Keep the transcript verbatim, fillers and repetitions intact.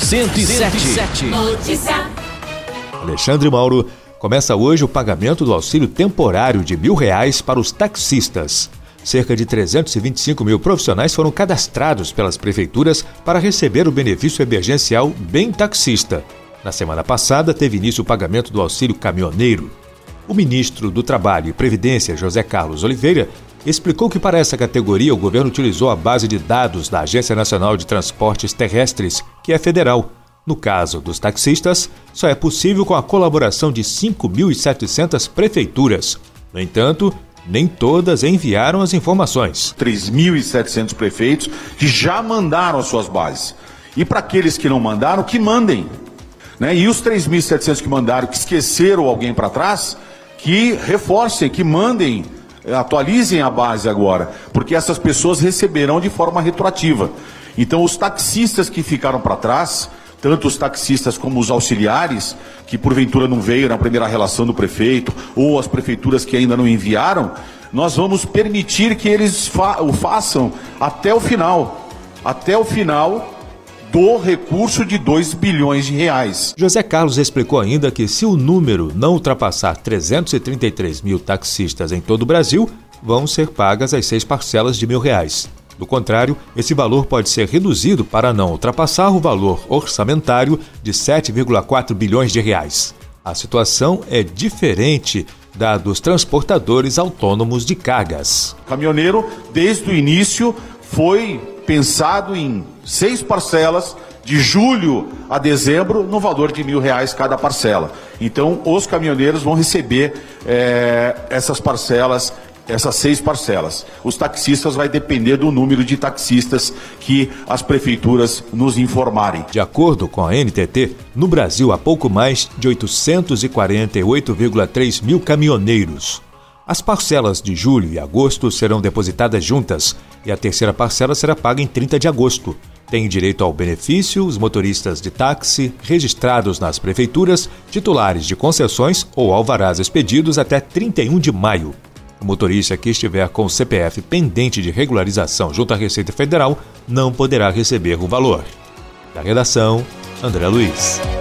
cento e sete. Notícia. Alexandre Mauro. Começa hoje o pagamento do auxílio temporário de mil reais para os taxistas. Cerca de trezentos e vinte e cinco mil profissionais foram cadastrados pelas prefeituras para receber o benefício emergencial Bem Taxista. Na semana passada, teve início o pagamento do auxílio caminhoneiro. O ministro do Trabalho e Previdência, José Carlos Oliveira, explicou que para essa categoria o governo utilizou a base de dados da Agência Nacional de Transportes Terrestres, que é federal. No caso dos taxistas, só é possível com a colaboração de cinco mil e setecentas prefeituras. No entanto, nem todas enviaram as informações. três mil e setecentos prefeitos que já mandaram as suas bases. E para aqueles que não mandaram, que mandem. Né? E os três mil e setecentos que mandaram, que esqueceram alguém para trás, que reforcem, que mandem, atualizem a base agora, porque essas pessoas receberão de forma retroativa. Então, os taxistas que ficaram para trás, tanto os taxistas como os auxiliares, que porventura não veio na primeira relação do prefeito, ou as prefeituras que ainda não enviaram, nós vamos permitir que eles fa- o façam até o final, até o final do recurso de dois bilhões de reais. José Carlos explicou ainda que se o número não ultrapassar trezentos e trinta e três mil taxistas em todo o Brasil, vão ser pagas as seis parcelas de mil reais. Do contrário, esse valor pode ser reduzido para não ultrapassar o valor orçamentário de sete vírgula quatro bilhões de reais. A situação é diferente da dos transportadores autônomos de cargas. O caminhoneiro, desde o início, foi pensado em seis parcelas, de julho a dezembro, no valor de mil reais cada parcela. Então, os caminhoneiros vão receber é, essas parcelas, essas seis parcelas. Os taxistas vai depender do número de taxistas que as prefeituras nos informarem. De acordo com a N T T, no Brasil há pouco mais de oitocentos e quarenta e oito vírgula três mil caminhoneiros. As parcelas de julho e agosto serão depositadas juntas e a terceira parcela será paga em trinta de agosto. Têm direito ao benefício os motoristas de táxi registrados nas prefeituras, titulares de concessões ou alvarás expedidos até trinta e um de maio. O motorista que estiver com o C P F pendente de regularização junto à Receita Federal não poderá receber o valor. Da redação, André Luiz.